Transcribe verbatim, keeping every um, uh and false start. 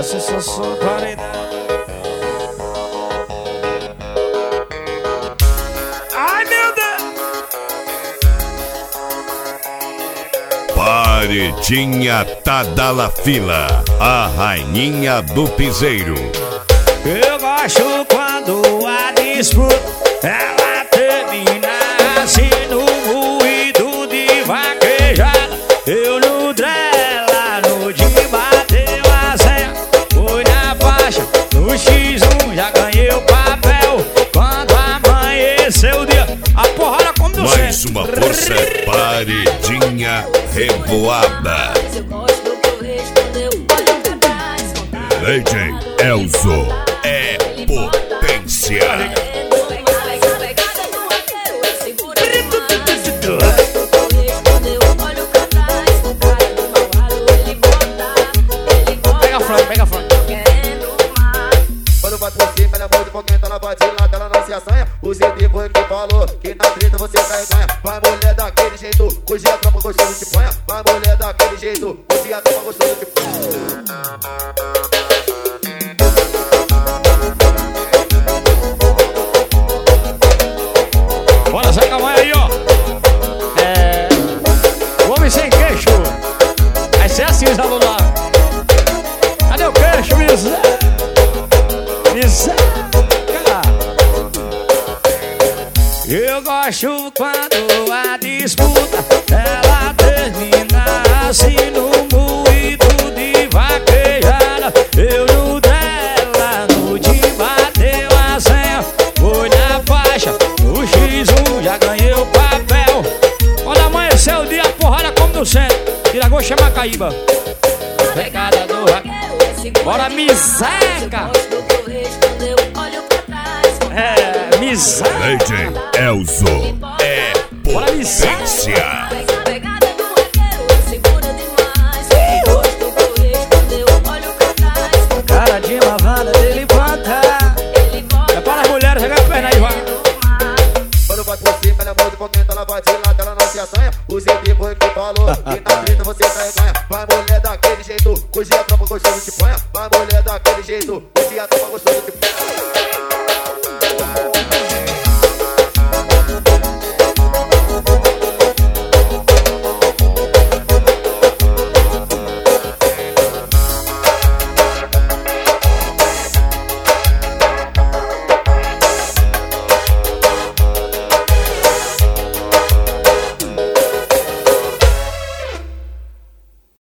se só sou qualidade. Ai, meu Deus! Paredinha Tadalafila, a rainha do piseiro. Eu gosto quando a disputa ela termina assim no ruído de vaquejada. Eu no drela, no de bateu a senha. Fui na faixa, no xis um já ganhei o papel. Quando amanheceu o dia, a porrada como do céu. Mais uma força, paredinha revoada. D J Elzo é potência. Pega a frente, pega a frente. Quando bate você, ela morde pouquinho, ela bate lá, ela não se assanha. O Z D foi que falou que na treta você cai e ganha. Vai mulher daquele jeito, hoje a tropa gostoso te ponha. Vai mulher daquele jeito, hoje a tropa gostoso te ponha. Bora, Zé Camanha aí, ó. É... Homem sem queixo. Vai ser assim os alunos lá. Cadê o queixo, Misa? Misa. Eu gosto quando a disputa ela termina assim no moído de vaquejada. Eu no dela, no de bateu a senha. Foi na faixa, no xis um já ganhei o papel. Quando amanheceu o dia, a porrada como no centro. Tiragô chama Caíba. Pegada do raquete. Bora, me seca. É, me seca. D J Elzo é potência. Cara de lavada, ele bota. É para as mulheres, joga a perna aí, vai. Quando bate você, ela morde pouquinho, ela bate lá, ela não se assanha. O Z D foi que falou que na treta você cai e ganha. Vai mulher daquele jeito, hoje a tropa gostoso te ponha. Vai mulher daquele jeito, hoje a tropa gostoso te ponha.